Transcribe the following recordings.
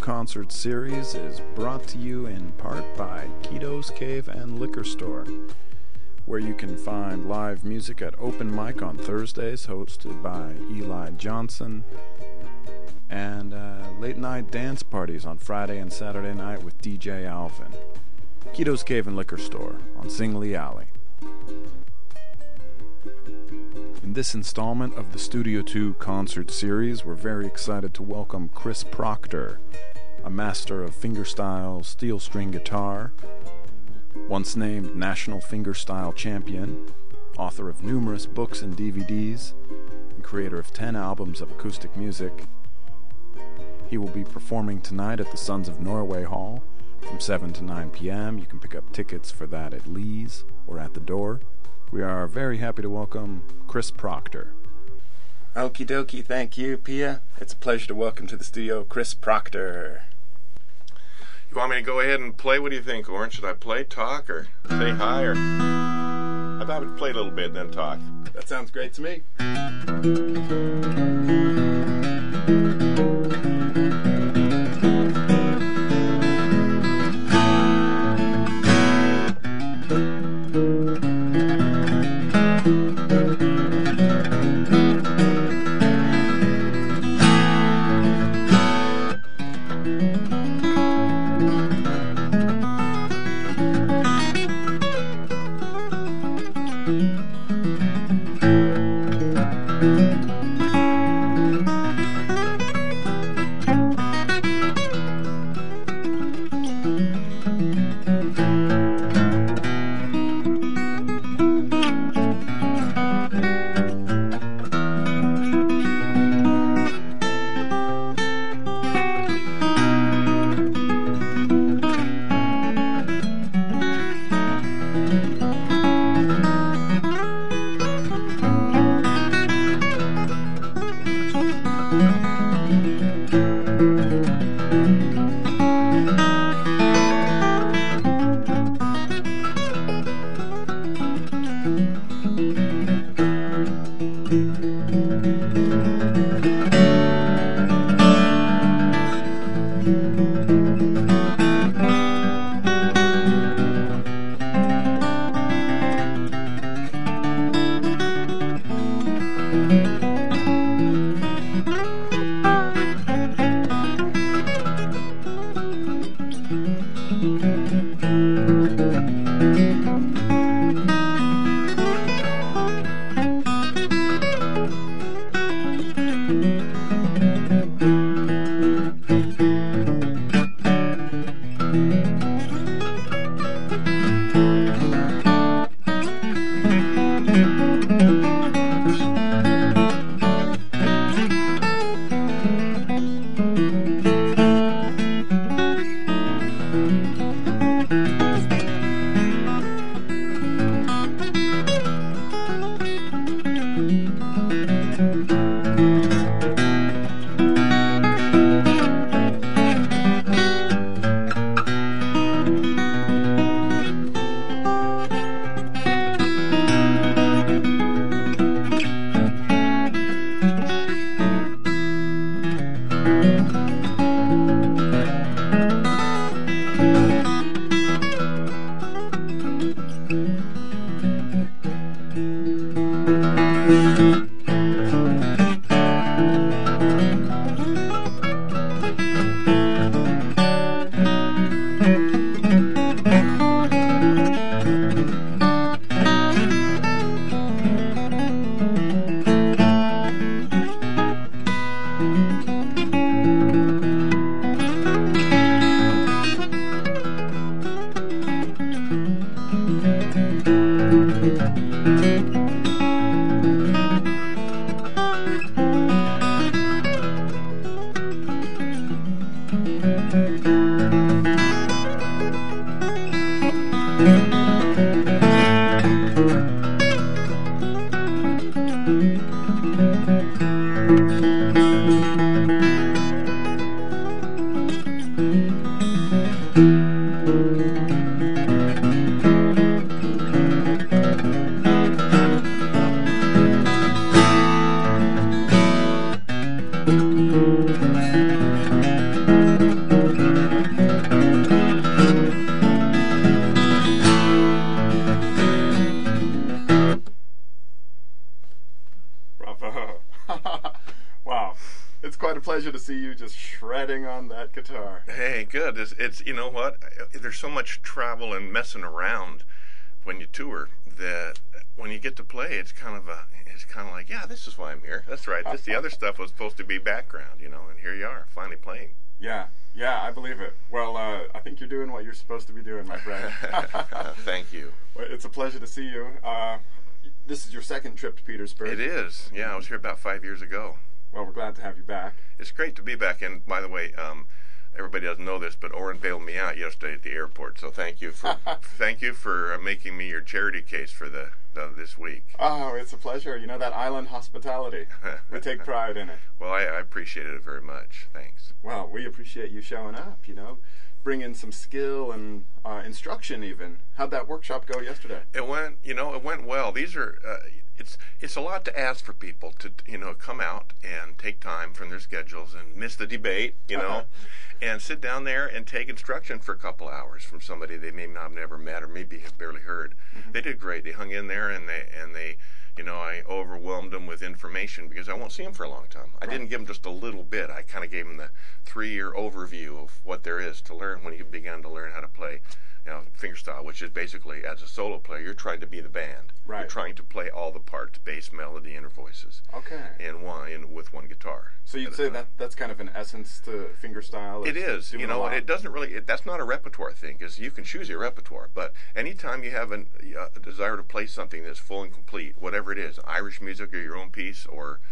concert series is brought to you in part by Keto's Cave and Liquor Store, where you can find live music at open mic on Thursdays, hosted by Eli Johnson, and late night dance parties on Friday and Saturday night with DJ Alvin. Keto's Cave and Liquor Store on Singley Alley. In this installment of the Studio 2 concert series, we're very excited to welcome Chris Proctor, a master of fingerstyle steel string guitar, once named National Fingerstyle Champion, author of numerous books and DVDs, and creator of 10 albums of acoustic music. He will be performing tonight at the Sons of Norway Hall from 7 to 9 p.m. You can pick up tickets for that at Lee's or at the door. We are very happy to welcome Chris Proctor. Okie dokie, thank you, Pia. It's a pleasure to welcome to the studio Chris Proctor. You want me to go ahead and play? What do you think, Oren? Should I play, talk, or say hi, or... I thought we'd play a little bit and then talk. That sounds great to me. pleasure to see you just shredding on that guitar. Hey, good. It's you know what? There's so much travel and messing around when you tour that when you get to play, it's kind of like, yeah, this is why I'm here. That's right. The other stuff was supposed to be background, and here you are, finally playing. Yeah, I believe it. Well, I think you're doing what you're supposed to be doing, my friend. Thank you. Well, it's a pleasure to see you. This is your second trip to Petersburg. It is. Yeah, I was here about 5 years ago. Well, we're glad to have you back. It's great to be back. And by the way, everybody doesn't know this, but Oren bailed me out yesterday at the airport. So thank you for making me your charity case for this week. Oh, it's a pleasure. That island hospitality. We take pride in it. Well, I appreciated it very much. Thanks. Well, we appreciate you showing up. Bring in some skill and instruction even. How'd that workshop go yesterday? It went well. These are it's a lot to ask for people to come out and take time from their schedules and miss the debate, and sit down there and take instruction for a couple hours from somebody they may not have never met or maybe have barely heard. Mm-hmm. They did great. They hung in there and they I overwhelmed them with information because I won't see them for a long time. I didn't give them just a little bit. I kind of gave them the 3-year overview of what there is to learn when you begin to learn how to play, fingerstyle, which is basically, as a solo player, you're trying to be the band. Right. You're trying to play all the parts, bass, melody, inner voices. Okay. With one guitar. So you'd say that's kind of an essence to fingerstyle? It is. It doesn't really. That's not a repertoire thing, because you can choose your repertoire. But anytime you have a desire to play something that's full and complete, whatever it is, Irish music or your own piece or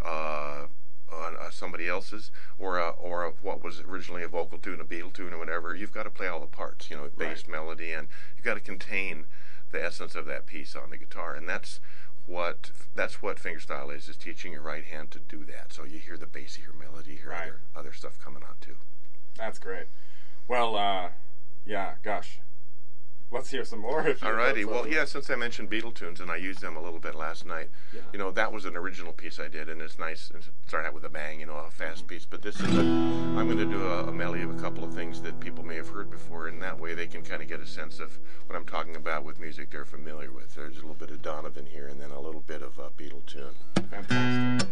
somebody else's, or what was originally a vocal tune, a Beatle tune, or whatever, you've got to play all the parts. Bass, melody, and you've got to contain the essence of that piece on the guitar, and that's what fingerstyle is teaching your right hand to do that. So you hear the bass, you hear melody, you hear other stuff coming on too. That's great. Well, gosh. Let's hear some more. Alrighty. Well, since I mentioned Beatle tunes, and I used them a little bit last night, that was an original piece I did, and it's nice. It started out with a bang, a fast piece. But this is I'm going to do a medley of a couple of things that people may have heard before, and that way they can kind of get a sense of what I'm talking about with music they're familiar with. There's a little bit of Donovan here, and then a little bit of a Beatle tune. Fantastic.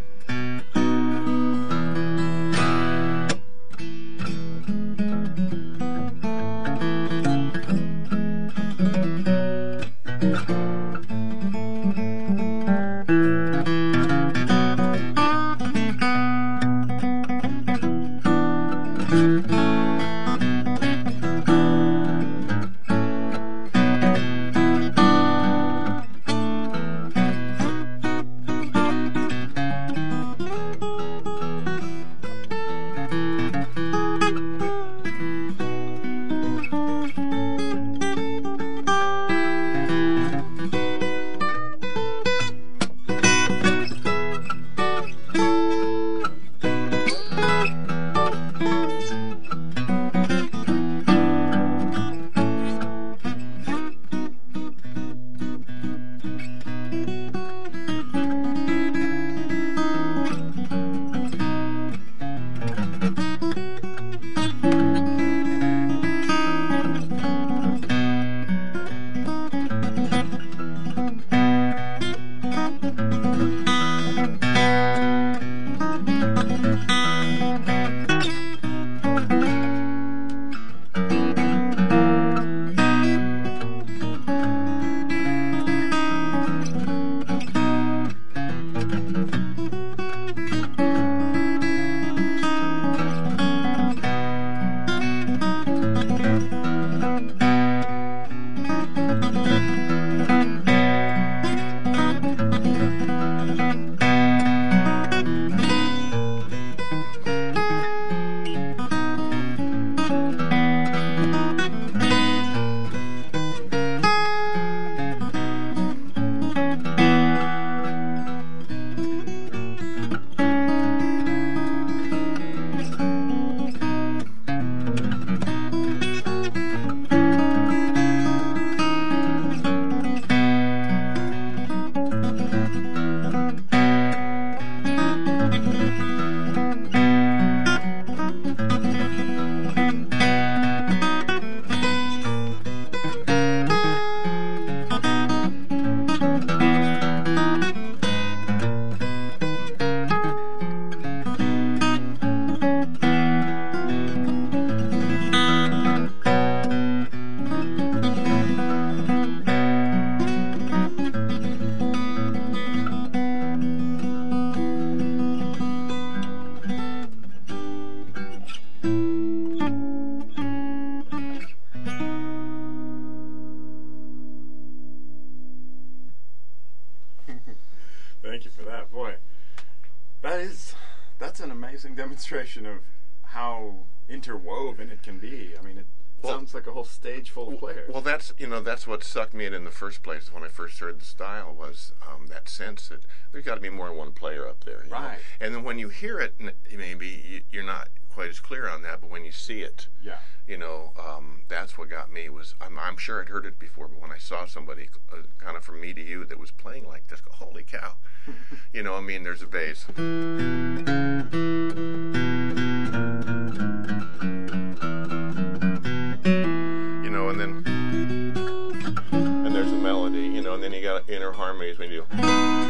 Thank you for that. Boy, that's an amazing demonstration of how interwoven it can be. I mean, it sounds like a whole stage full of players. Well, that's what sucked me in the first place when I first heard the style was that sense that there's got to be more than one player up there. You know? And then when you hear it, maybe you're not quite as clear on that, but when you see it, that's what got me. Was I'm sure I'd heard it before, but when I saw somebody kind of from me to you that was playing like this, go, holy cow! There's a bass. And there's a melody, and then you got inner harmonies when you do.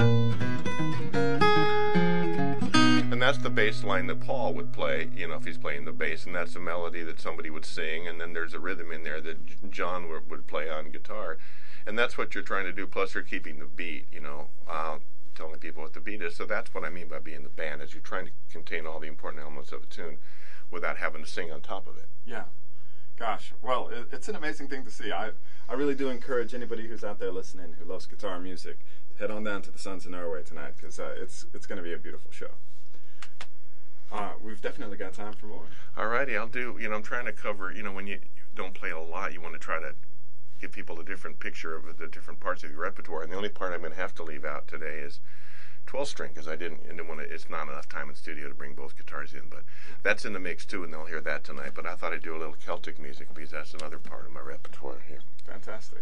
And that's the bass line that Paul would play, if he's playing the bass, and that's a melody that somebody would sing, and then there's a rhythm in there that John would play on guitar. And that's what you're trying to do, plus you're keeping the beat, telling people what the beat is. So that's what I mean by being the band, is you're trying to contain all the important elements of a tune without having to sing on top of it. Yeah. Gosh, well, it's an amazing thing to see. I really do encourage anybody who's out there listening who loves guitar music to head on down to the Sons of Norway tonight, because it's going to be a beautiful show. We've definitely got time for more. Alrighty, I'll do. I'm trying to cover. When you don't play a lot, you want to try to give people a different picture of the different parts of your repertoire. And the only part I'm going to have to leave out today is 12-string, because I didn't want to. It's not enough time in studio to bring both guitars in, but that's in the mix too, and they'll hear that tonight. But I thought I'd do a little Celtic music because that's another part of my repertoire here. Fantastic.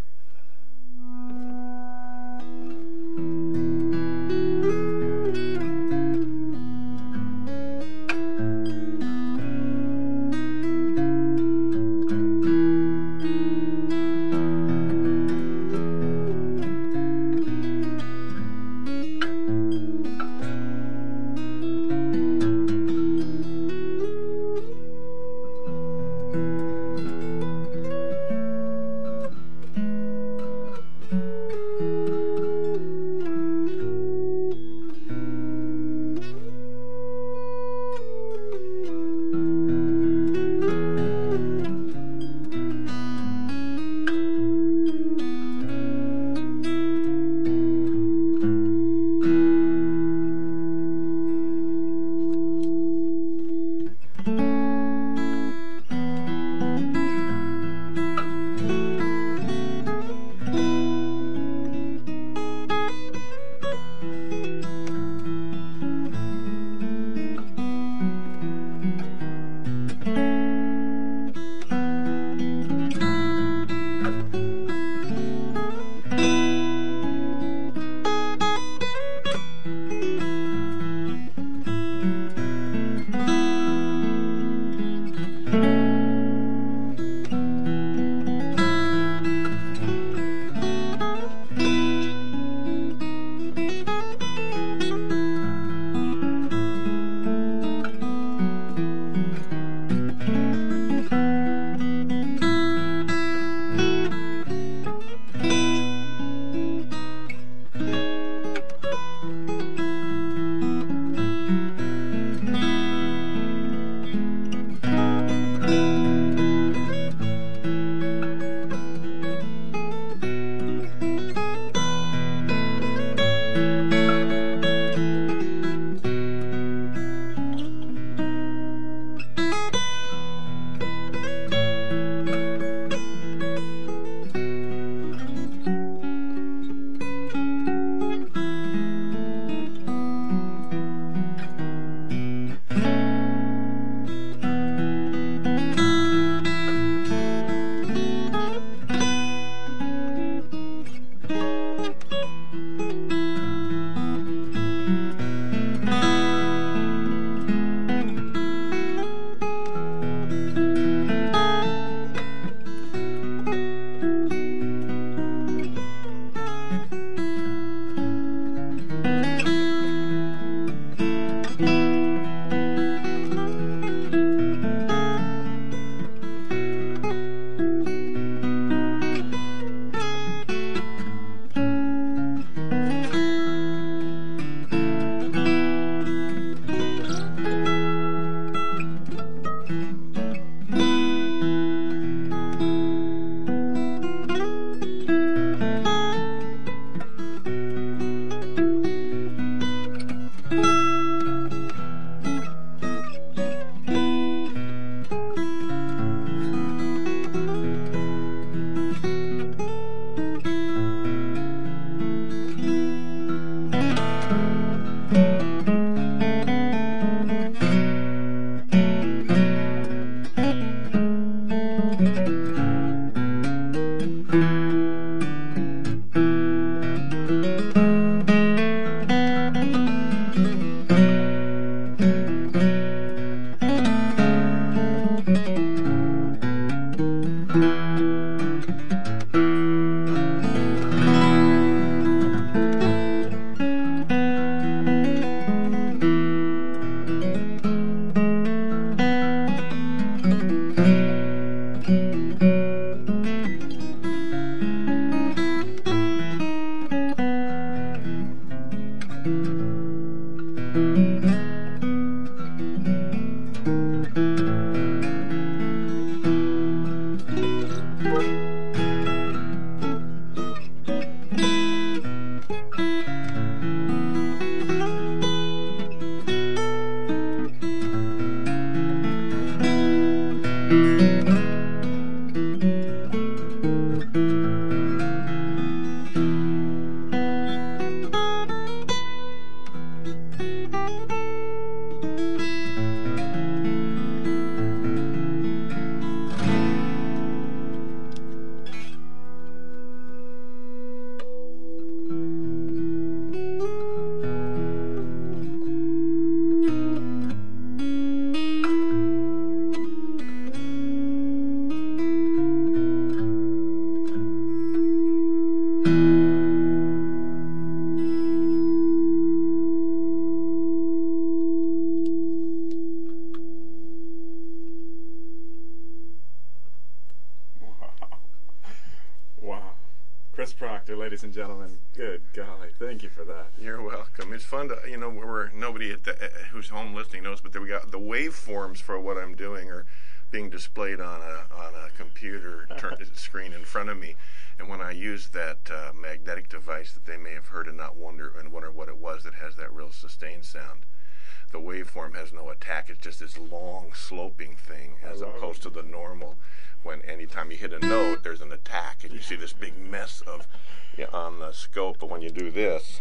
Wow. Chris Proctor, ladies and gentlemen. Good golly, thank you for that. You're welcome. It's fun to, we're nobody at who's home listening knows, but we got the waveforms for what I'm doing are being displayed on a computer screen in front of me. And when I use that magnetic device that they may have heard and wonder what it was that has that real sustained sound, the waveform has no attack. It's just this long sloping thing as opposed to the normal. When anytime you hit a note, there's an attack, and you see this big mess on the scope. But when you do this,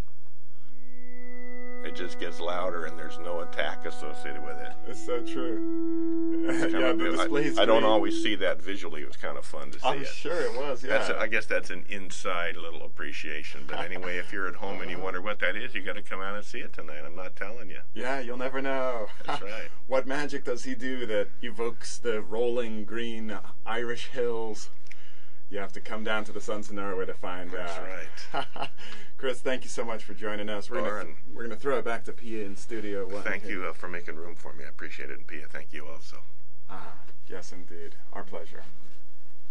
it just gets louder, and there's no attack associated with it. It's so true. Yeah, the display's I don't great. always see that visually. It was kind of fun to see I'm it. sure it was, yeah. I guess that's an inside little appreciation. But anyway, if you're at home and you wonder what that is, you got to come out and see it tonight. I'm not telling you. Yeah, you'll never know. That's right. What magic does he do that evokes the rolling green Irish hills? You have to come down to the Sons of Norway to find out. That's right. Chris, thank you so much for joining us. We're going to throw it back to Pia in studio. Thank you for making room for me. I appreciate it. And Pia, thank you also. Yes, indeed. Our pleasure.